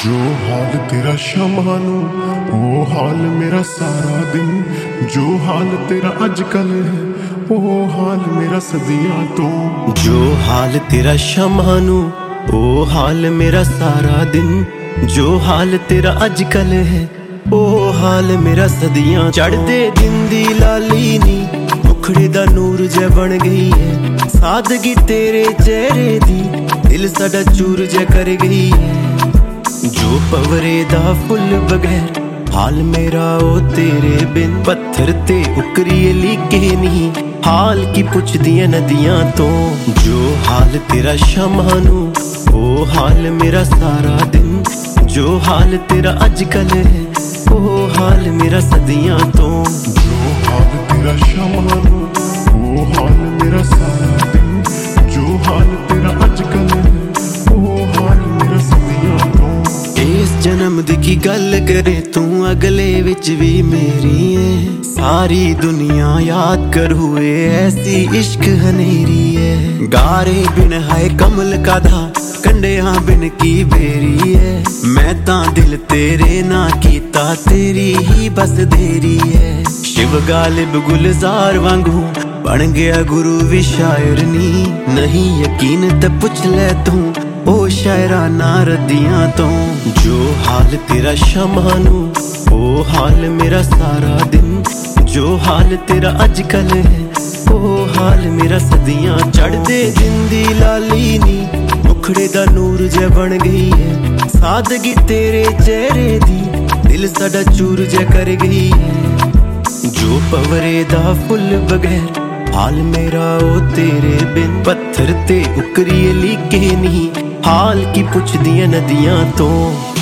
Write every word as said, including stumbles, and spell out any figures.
जो हाल तेरा शमा नू वो हाल मेरा सारा दिन, जो हाल तेरा अजकल है वो हाल मेरा सदियां तो। जो हाल तेरा शमा नू वो हाल मेरा सारा दिन, जो हाल तेरा अजकल है वो हाल मेरा सदियां। चढ़दे दिन दी लाली नी मुखड़े दा नूर जे बन गई है, सादगी तेरे चेहरे दी दिल साडा चूर जे कर गई है। जो पवरे दा फुल बगैर हाल मेरा ओ तेरे बिन, पत्थर ते उकरिए लीके नहीं हाल की पुछदियां नदियां तो। जो हाल तेरा शमा नू वो हाल मेरा सारा दिन, जो हाल तेरा अजकल है वो हाल मेरा सदियां तो। जो हाल तेरा शमा नू वो हाल मेरा सारा दिन, जो हाल तेरा अजकल है वो हाल मेरा सदियां तो। इस जन्म दी की गल करे तू अगले विच भी मेरी है, सारी दुनिया याद कर हुए ऐसी इश्क हनेरी है। गारे बिन है कमल का धा कंडिया बिन की बेरी है, मैं ता दिल तेरे ना कीता तेरी ही बस देरी है। शिव गालिब गुलजार वांगू बन गया गुरु भी शायर नी, नहीं यकीन ते पुछ ले तू ओ शायराना रदियां तो। जो हाल तेरा शमा नू वो हाल मेरा सारा दिन, जो हाल तेरा अजकल है वो हाल मेरा सदियां। चढ़दे दिन दी लाली नी मुखड़े दा नूर जे बन गई है, सादगी तेरे चेहरे दी दिल साडा चूर जे कर गई है। जो पवरे दा फुल बगैर हाल मेरा ओ तेरे बिन, पत्थर ते उकरिए लीके नहीं हाल की पुछदियां नदियां तो।